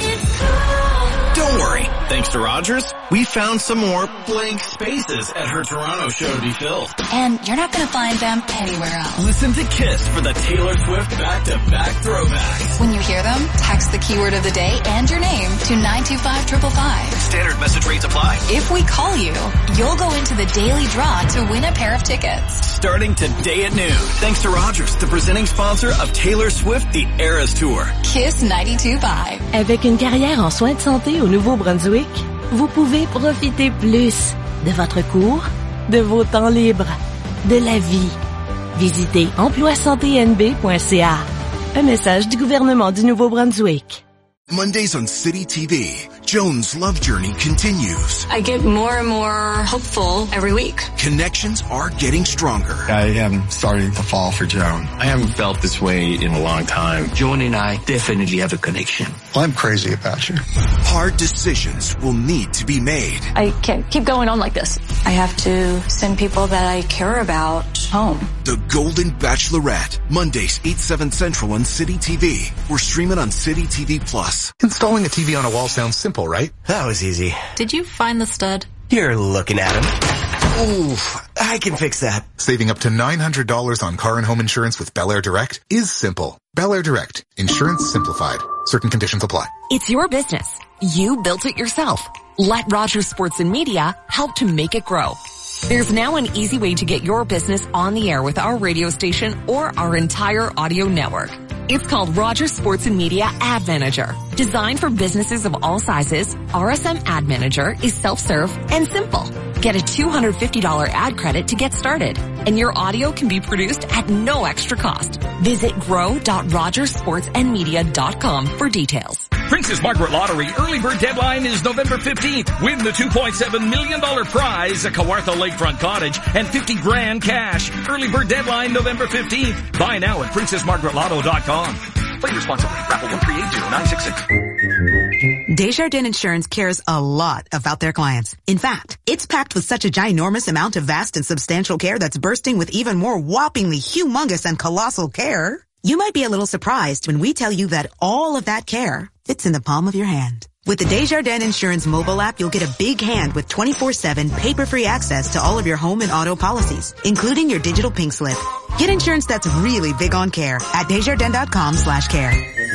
don't worry. Thanks to Rogers, we found some more blank spaces at her Toronto show to be filled. And you're not going to find them anywhere else. Listen to KISS for the Taylor Swift back-to-back throwbacks. When you hear them, text the keyword of the day and your name to 925-555. Standard message rates apply. If we call you, you'll go into the daily draw to win a pair of tickets. Starting today at noon. Thanks to Rogers, the presenting sponsor of Taylor Swift The Eras Tour. KISS 92.5. Avec une carrière en soins de santé au Nouveau-Brunswick, vous pouvez profiter plus de votre cours, de vos temps libres, de la vie. Visitez emploisanténb.ca. Un message du gouvernement du Nouveau-Brunswick. Mondays on City TV, Joan's love journey continues. I get more and more hopeful every week. Connections are getting stronger. I am starting to fall for Joan. I haven't felt this way in a long time. Joan and I definitely have a connection. Well, I'm crazy about you. Hard decisions will need to be made. I can't keep going on like this. I have to send people that I care about home. The Golden Bachelorette, Mondays 8/7 Central on City TV. We're streaming on City TV Plus. Installing a TV on a wall sounds simple, right? That was easy. Did you find the stud? You're looking at him. Ooh, I can fix that. Saving up to $900 on car and home insurance with Bel Air Direct is simple. Bel Air Direct. Insurance simplified. Certain conditions apply. It's your business. You built it yourself. Let Rogers Sports and Media help to make it grow. There's now an easy way to get your business on the air with our radio station or our entire audio network. It's called Rogers Sports and Media Ad Manager. Designed for businesses of all sizes, RSM Ad Manager is self-serve and simple. Get a $250 ad credit to get started, and your audio can be produced at no extra cost. Visit grow.rogersportsandmedia.com for details. Princess Margaret Lottery early bird deadline is November 15th. Win the $2.7 million prize, a Kawartha Lakefront cottage, and $50,000 cash. Early bird deadline November 15th. Buy now at princessmargaretlotto.com. Play responsibly. Raffle 1380966. Desjardins Insurance cares a lot about their clients. In fact, it's packed with such a ginormous amount of vast and substantial care that's bursting with even more whoppingly humongous and colossal care. You might be a little surprised when we tell you that all of that care fits in the palm of your hand. With the Desjardins Insurance mobile app, you'll get a big hand with 24/7 paper-free access to all of your home and auto policies, including your digital pink slip. Get insurance that's really big on care at desjardins.com/care.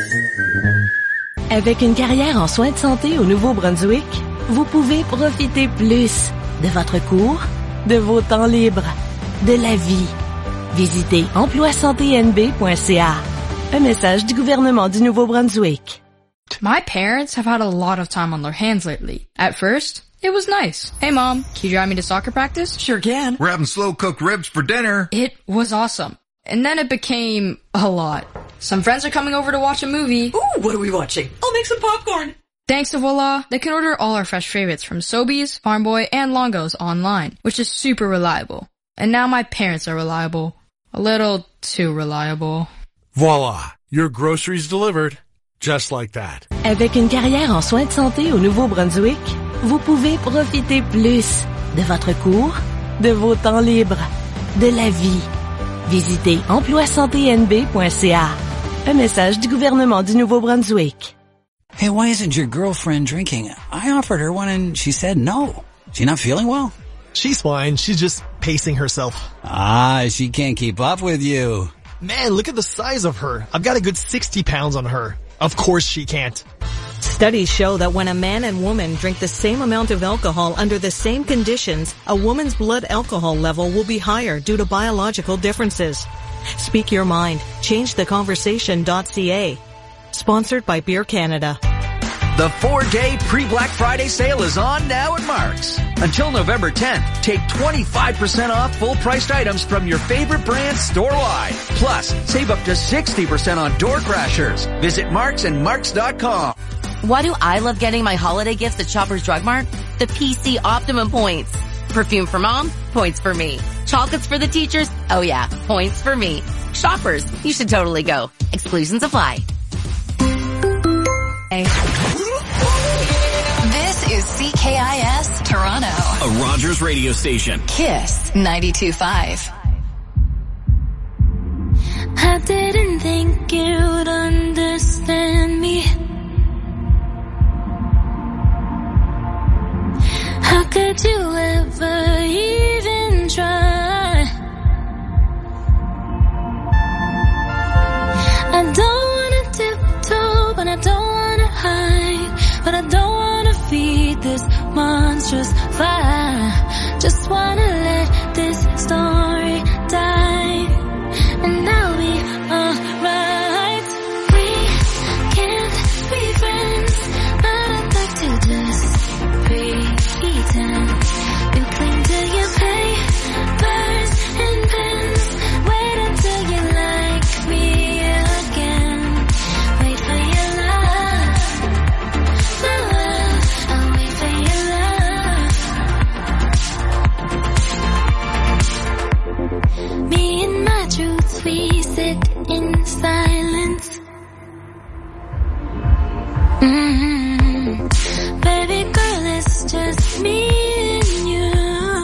Avec une carrière en soins de santé au Nouveau-Brunswick, vous pouvez profiter plus de votre cours, de vos temps libres, de la vie. Visitez emploisanténb.ca. Un message du gouvernement du Nouveau-Brunswick. stopped. My parents have had a lot of time on their hands lately. At first, it was nice. Hey Mom, can you drive me to soccer practice? Sure can. We're having slow-cooked ribs for dinner. It was awesome. And then it became a lot. Some friends are coming over to watch a movie. Ooh, what are we watching? I'll make some popcorn. Thanks to Voila, they can order all our fresh favorites from Sobeys, Farm Boy, and Longo's online, which is super reliable. And now my parents are reliable. A little too reliable. Voila, your groceries delivered. Just like that. Avec une carrière en soins de santé au Nouveau-Brunswick, vous pouvez profiter plus de votre cours, de vos temps libres, de la vie. Visitez emploisanténb.ca. Un message du gouvernement du Nouveau-Brunswick. Hey, why isn't your girlfriend drinking? I offered her one and she said no. She not feeling well? She's fine. She's just pacing herself. Ah, she can't keep up with you. Man, look at the size of her. I've got a good 60 pounds on her. Of course she can't. Studies show that when a man and woman drink the same amount of alcohol under the same conditions, a woman's blood alcohol level will be higher due to biological differences. Speak your mind. ChangeTheConversation.ca. Sponsored by Beer Canada. The 4-day pre-Black Friday sale is on now at Mark's. Until November 10th, take 25% off full-priced items from your favorite brands store-wide. Plus, save up to 60% on door crashers. Visit Marks and Marks.com. Why do I love getting my holiday gifts at Shoppers Drug Mart? The PC Optimum points. Perfume for mom? Points for me. Chocolates for the teachers? Oh yeah, points for me. Shoppers, you should totally go. Exclusions apply. This is CKIS Toronto, a Rogers radio station. Kiss 92.5. I didn't think you'd understand me. How could you ever even try? I don't wanna tiptoe, but I don't wanna hide, but I don't wanna feed this monstrous fire. Just wanna let this story die, and I'll be alright. We can't be friends, but I'd like to just pretend. You cling to your papers and pens. Wait until you like me again. Wait for your love. I'll wait for your love. Me and my truth, we sit in silence. Baby girl, it's just me and you.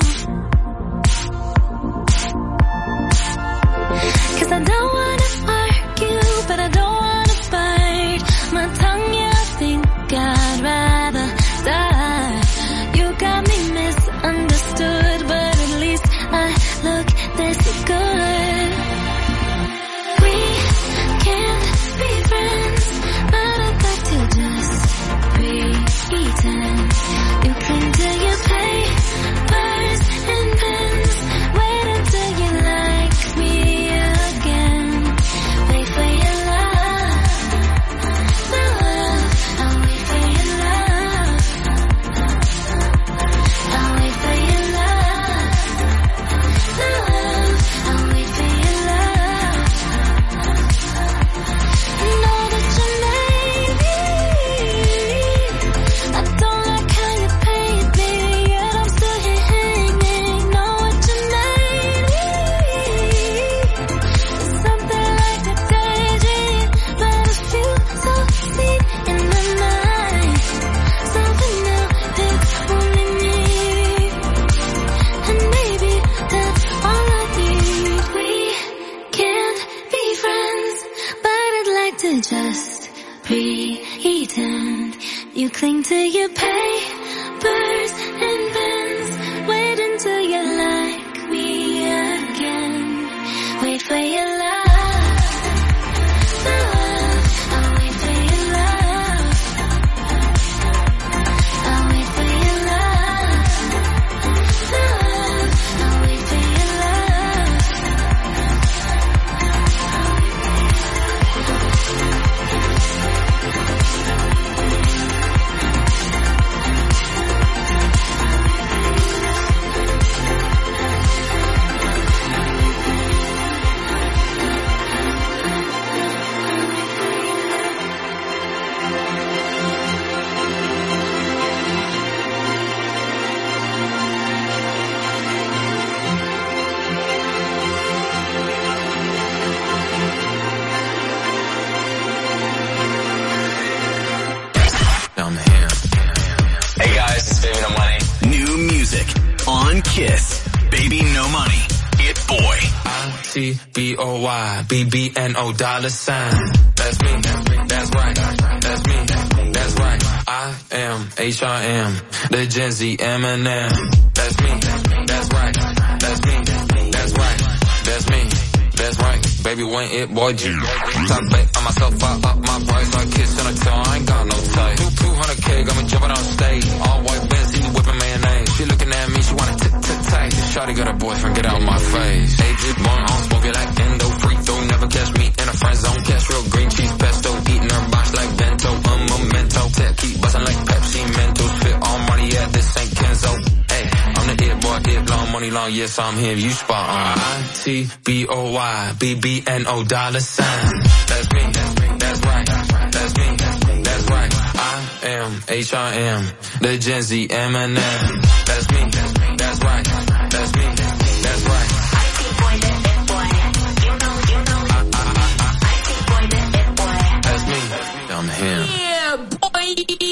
'Cause I don't wanna argue, but I don't wanna fight. My tongue, yeah, I think I'd rather die. You got me misunderstood, but at least I look this good. We can't be friends, but I'd like to just pretend. You cling to your papers and pens. Wait until you like me again. Wait for your love. I'll wait for your love. I'll wait for your love. I'll wait for your love. You know that you made me. I don't like how you paint me, yet I'm still here hanging. Know what you made me. It's something like a daydream, but it feels so sweet in the night. Something new, it's only me, and maybe that's all I need. We can't be friends, but I'd like to just pretend. You cling to your papers and pens. Wait until you like me again. Wait for your love. I'll wait for your love. I'll wait for your love. I'll wait for your love. Kiss. Baby No Money. It Boy. I-T-B-O-Y, B-B-N-O $sign. That's me, that's right, that's me, that's right. I am H-I-M, the Gen Z Eminem. That's me, that's right, that's me, that's right, that's me, that's right. Baby, when It Boy G. Top back on myself, I up my price, I kiss and I tell I ain't got no type. 200K, got me jumping on stage. All white Benz, see me whipping mayonnaise. She looking at me, she wanna tight. Shawty got a boyfriend, get out my face. Aged born on smoke it like endo. Free throw, never catch me in a friend zone. Catch real green cheese pesto. Eating her box like bento. Memento. Tech keep bustin' like Pepsi. Mentos fit all money, yeah, this ain't Kenzo. Hey, I'm the It Boy, It long, money long, yes, I'm him, you spot on. I-T-B-O-Y, B-B-N-O $sign. That's me, that's right, that's me, that's right. I am H-I-M, the Gen Z Eminem. That's me, that's right, that's me, that's right. That's me, I'm him. Yeah, boy.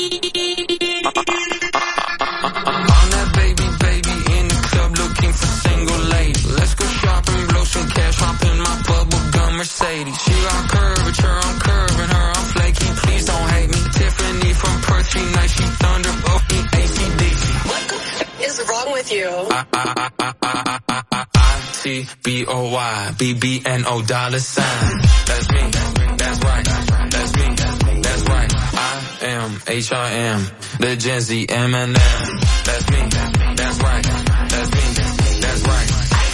I'm that baby in the club looking for single lady. Let's go shopping, blow some cash, hop in my bubble gum Mercedes. She got curvature, I'm curving her, I'm flaky, please don't hate me. Tiffany from Perth, she nice, she thunder, both me AC/DC. What the f*** is wrong with you? I-T-B-O-Y, B-B-N-O $sign. That's me, that's right, that's me, that's right. I am H-I-M, the Gen Z Eminem. That's me, that's right, that's me, that's right.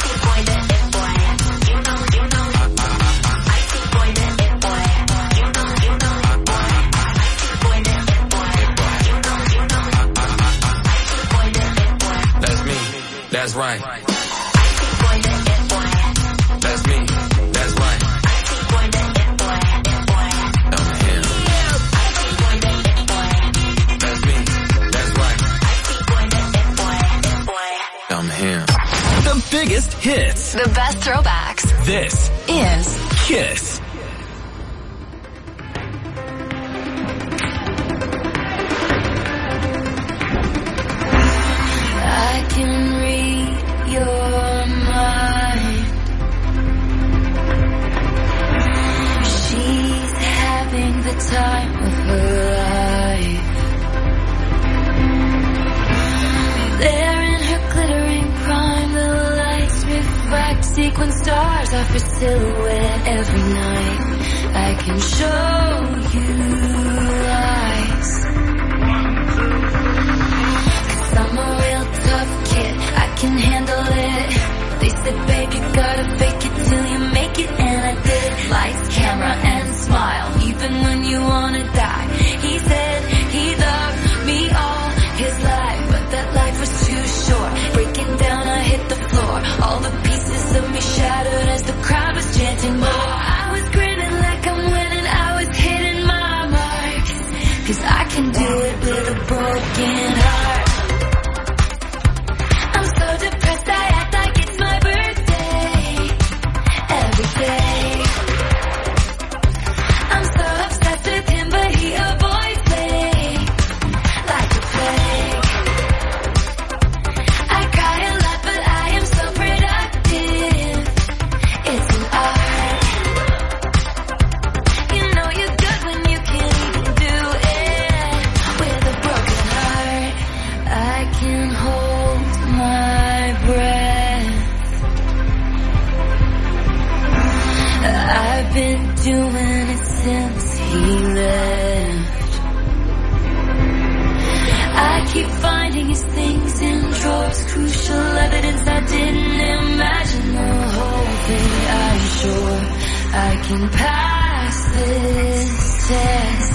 That's me, that's right. That's me, that's right. I'm him. That's me, that's right. I'm him. The biggest hits. The best throwbacks. This is Kiss. I can read your mind. She's having the time of her life. There in her glittering prime, the lights refract sequin stars off her silhouette every night. I can show you lies. I'm a real tough kid, I can handle it. They said, baby, gotta fake it till you make it, and I did. Lights, camera, and smile, even when you wanna die. He said he loved me all his life, but that life was too short. Breaking down, I hit the floor. All the pieces of me shattered as the crowd was chanting more. I was grinning like I'm winning, I was hitting my marks. 'Cause I can do it with a broken heart. Depressed, I act like it's my birthday every day. I'm so obsessed with him, but he avoids me like a plague. I cry a lot, but I am so productive. It's an art. You know you're good when you can't even do it with a broken heart. I can hold my breath. I've been doing it since he left. I keep finding his things in drawers, crucial evidence I didn't imagine. The whole thing, I'm sure I can pass this test.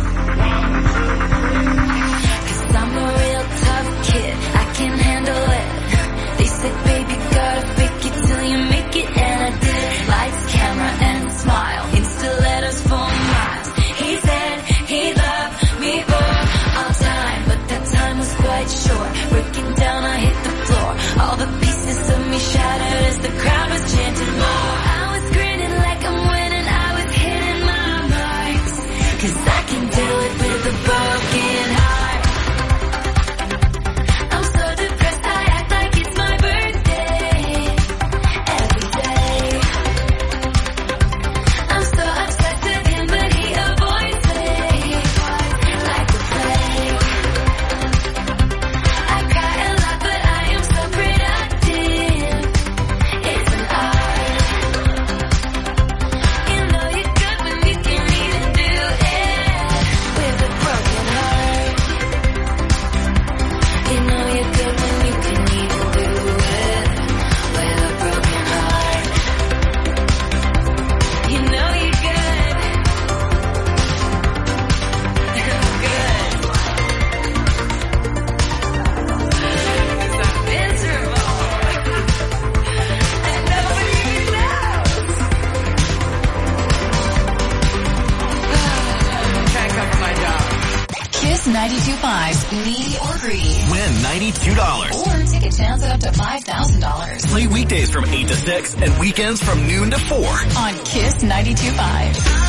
'Cause I'm a real tough kid, I can handle it. They said, baby, gotta fake it till you make it, and I did. Lights, camera, and smile, insta letters for miles. He said he loved me for all time, but that time was quite short. Breaking down, I hit the floor. All the pieces of me shattered as the crowd was chanting more. I was grinning like I'm winning, I was hitting my marks. 'Cause I can do it with a broken heart. I'm so depressed, I act like it's my 92.5's Needy or Greedy. Win $92. Or take a chance at up to $5,000. Play weekdays from 8 to 6 and weekends from noon to 4. On Kiss 92.5.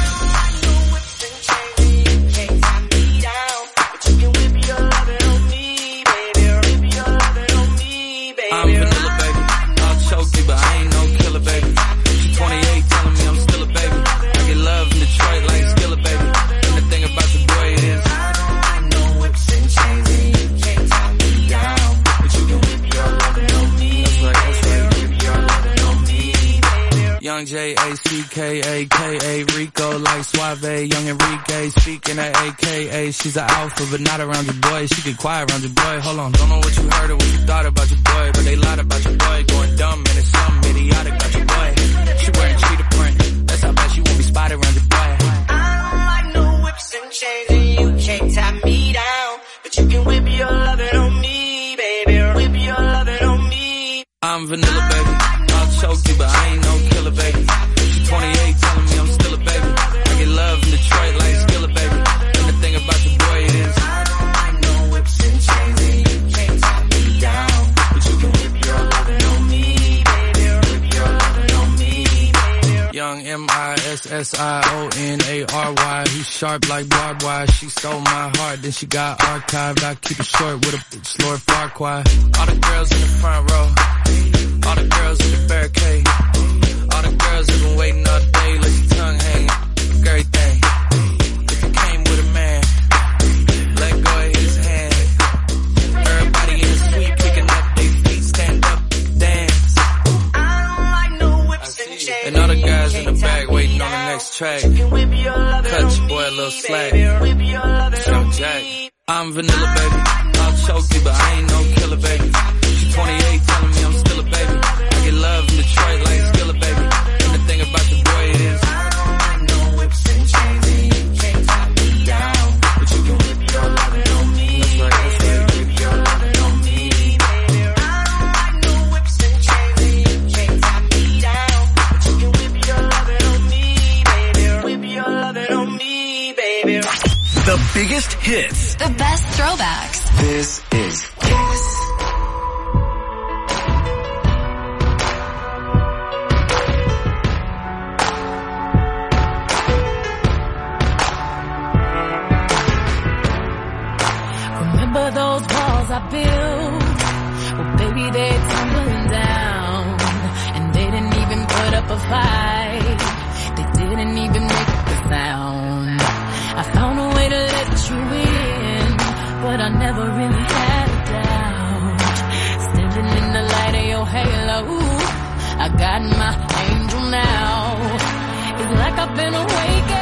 I'm vanilla, baby. I'll choke you, but I ain't no killer, baby. She 28, telling me I'm still a baby. I get love in Detroit like Skillet, baby. And the thing about your boy is I know whips and chains and you can't tie me down. But you can whip your lovin' on me. That's right, whip your lovin' on me, baby. Young J-A-C-K-A-K-A, Rico like Suave, Young Enrique, speaking at AKA. She's an alpha, but not around your boy. She get quiet around your boy. Hold on, don't know what you heard or what you thought about your boy, but they lied about your boy. Going dumb and it's something idiotic about your boy. She wearing cheetah print, that's how bad she won't be spotted around your boy. I don't like no whips and chains and you can't tie me down, but you can whip your lovin' on me, baby. Whip your lovin' on me. I'm vanilla, baby. I'll choke you, but I ain't no killer, baby. She 28, telling me I'm still a baby. I get love in Detroit like Skillet, baby. And the thing about your boy is I don't like no whips and chains and you can't tie me down, but you can whip your lovin' on me, baby. Whip your lovin' on me, baby. Young M-I-S-S-I-O-N-A-R-Y. He's sharp like barbed wire. She stole my heart, then she got archived. I keep it short with a bitch, Lord Farquhar. All the girls in the front row, all the girls in the barricade, all the girls have been waiting all day, let your tongue hang, great thing. If you came with a man, let go of his hand. Everybody in the suite picking up their feet, stand up, dance. I don't like no whips and chains. And all the guys in the back waiting on the next track. Cut your boy a little slack. Young Jack. I'm vanilla, baby. I'll choke you, but I ain't no killer, baby. She 28, telling me I'm still a baby. I get love in Detroit like Skillet, baby. And the thing about your boy is I don't like no whips and chains and you can't tie me down, but you can whip your lovin' on me. That's right, whip your lovin' on me, baby. I don't like no whips and chains and you can't tie me down, but you can whip your lovin' on me, baby. Whip your lovin' on me, baby. The biggest hits. The best throwbacks. This is Kiss. Remember those walls I built? Well, baby, they're tumbling down. And they didn't even put up a fight. They didn't even make a sound. I found a way to let you in, but I never really had a doubt. Standing in the light of your halo, I got my angel now. It's like I've been awakened.